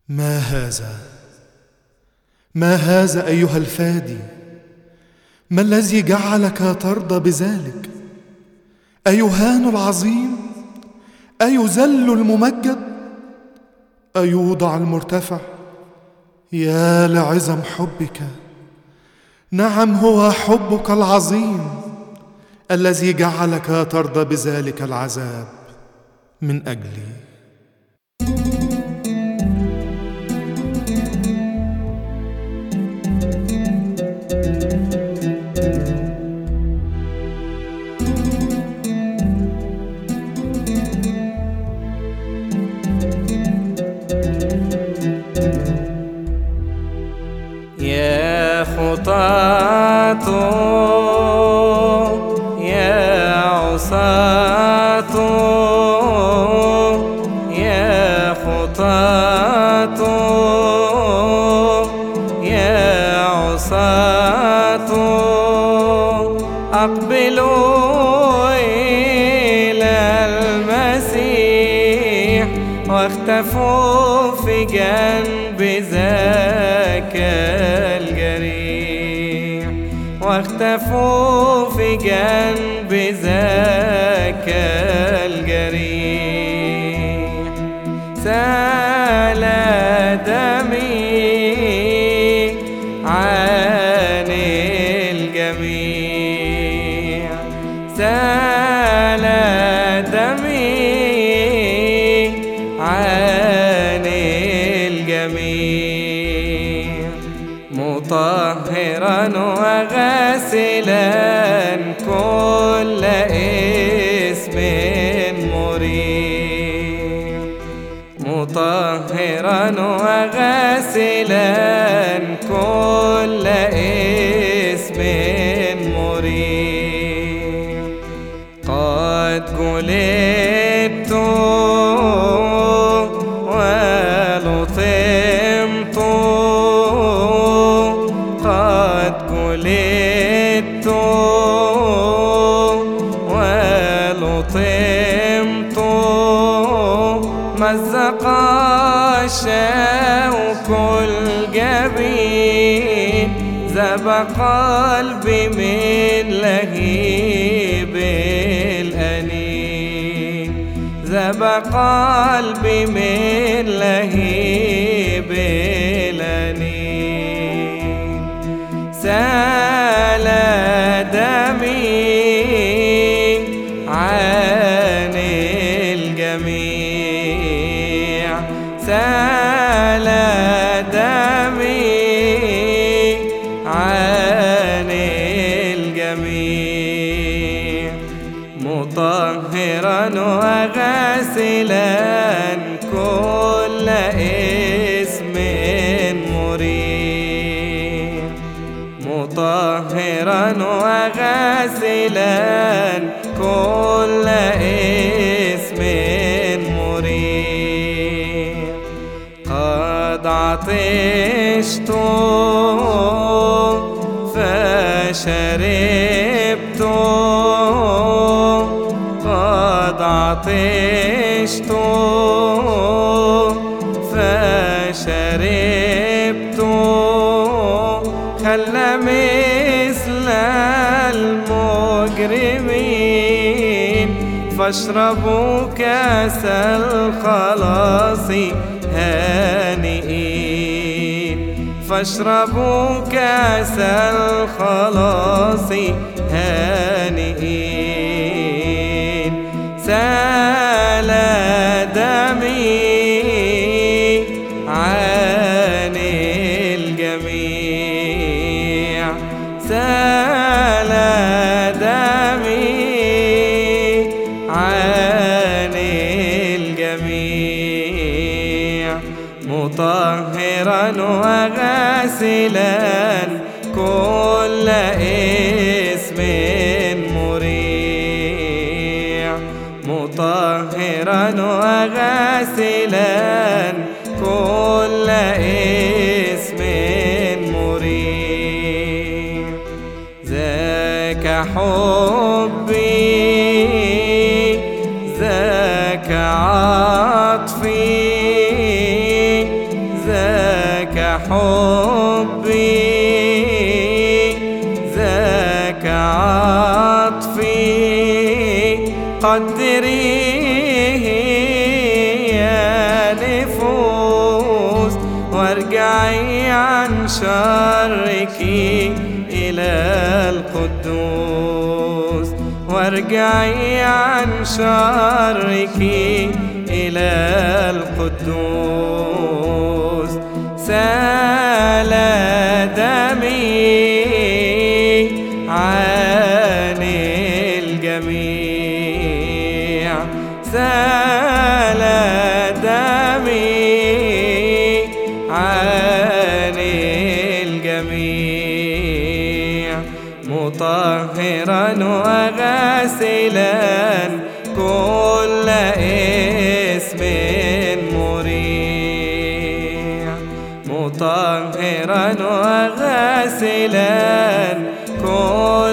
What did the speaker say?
ما هذا؟ ما هذا أيها الفادي؟ ما الذي جعلك ترضى بذلك؟ أيهان العظيم؟ أيذل الممجد؟ أيوضع المرتفع؟ يا لعظم حبك! نعم، هو حبك العظيم الذي جعلك ترضى بذلك العذاب من أجلي. يا خطاة يا عصاة يا خطاة يا عصاة أقبلوا إلى المسيح واختفوا في جنب ذاك الجريح، واختفوا في جنب ذاك الجريح. سال دمي عن الجميع، سال دمي عن الجميع، مطهرا وغاسلا كل اسم مريب، مطهرا وغاسلا كل اسم مريب. قد جلدت ولطمت، قد جلدت ولطمت، مزق الشوك الجبين، ذاب قلبي من لهيب الأنين، ذاب قلبي من لهيب الأنين. سال دمي عن الجميع، سال دمي عن الجميع، مطهرا وغاسلا كل اسم مريب، مطهرا وغاسلا كل اسم مريب. قد عطشت فشربت، قد عطشت فشربت، خلى مثل المجرمين، فاشربوا كاس الخلاص هانئين، فاشربوا كاس الخلاص هانئين. سال دمي عن الجميع، سال دمي عن الجميع، مطهرا وغاسلا كل اسم مريع، مطهرا وغاسلا كل اسم مريع. ذاك حبي، ذاك عطفي، حبي ذاك عطفي قدريه يا نفوس وارجعي عن شرك إلى القدوس وارجعي عن شرك إلى القدوس سال دمي عن الجميع سال دمي عن الجميع مطهرا وغاسلا كل اسم مريع مطهرا وغاسلا كل